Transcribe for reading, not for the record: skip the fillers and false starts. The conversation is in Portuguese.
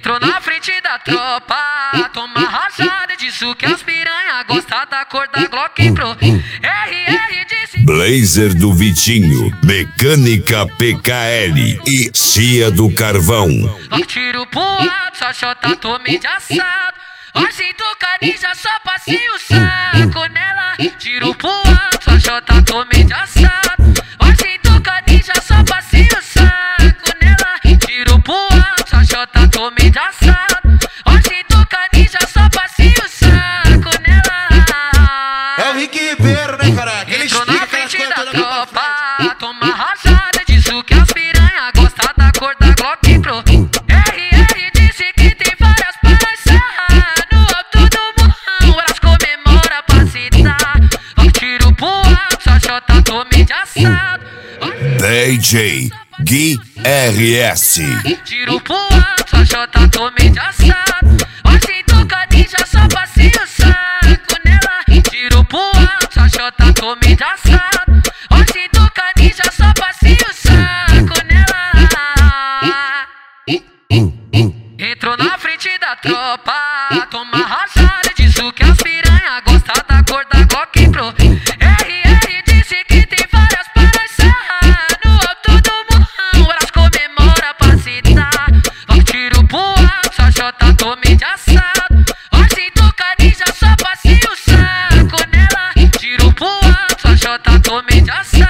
Entrou na frente da tropa, toma rajada, disso que as piranha gosta da cor da Glock Pro. RR disse Blazer do Vitinho, Mecânica PKL e Cia do Carvão. tiro pro alto, só chota, tome de assado. Hoje tocadinha, só passei o saco nela. Tiro pro alto, só chota, tome de assado. Hoje tocadinha, só passei o saco nela. Tiro pro alto, só chota, tome de assado. Hoje tocadinha, só passei o saco nela. É o Rick Ribeiro, né, cara? Ele Entrou explica na aquelas frente coisas da todas pra tropa, toma rajada, disso que as piranha gosta da cor da Glock Pro. RR disse que tem várias paradas no alto do morrão, elas comemoram pra citar. Tiro pro alto, só chota, tome de assado. DJ Gui RS. Tiro pro alto, só chota, tome de assado. Hoje tocadinha, só passei o saco nela. Tiro pro alto, só chota, tome de assado. Hoje tocadinha, só passei o saco nela. Entrou na frente da tropa, toma rajada, disso que as piranha gosta da cor da Glock Pro. RR disse que tem várias paradas no alto do morrão, elas comemoram pra citar. Tiro pro alto, só chota, tome de assado. Hoje tocadinha, só passei o saco nela. Tiro pro alto, só chota, tome de assado.